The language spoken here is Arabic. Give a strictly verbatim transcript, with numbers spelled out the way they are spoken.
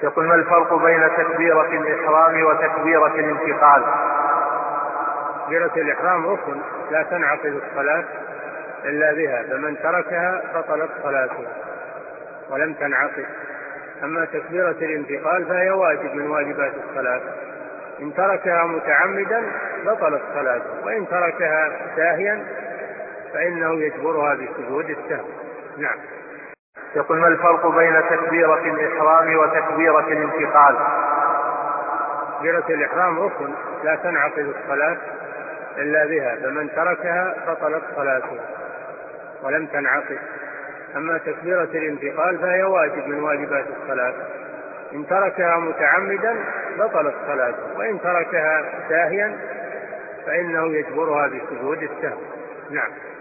يقول: ما الفرق بين تكبيرة الإحرام وتكبيرة الانتقال؟ تكبيرة الإحرام ركن لا تنعقد الصلاة إلا بها، فمن تركها بطلت صلاته ولم تنعقد. أما تكبيرة الانتقال فهي واجب من واجبات الصلاة، إن تركها متعمدا بطلت صلاته، وإن تركها ساهيا فإنه يجبرها بسجود السهو. نعم. يقول: ما الفرق بين تكبيرة الإحرام وتكبيرة الانتقال؟ تكبيرة الإحرام ركن لا تنعقد الصلاة إلا بها، فمن تركها بطلت صلاته ولم تنعقد. أما تكبيرة الانتقال فهي واجب من واجبات الصلاة، إن تركها متعمدا بطلت صلاته، وإن تركها ساهيا فإنه يجبرها بسجود السهو. نعم.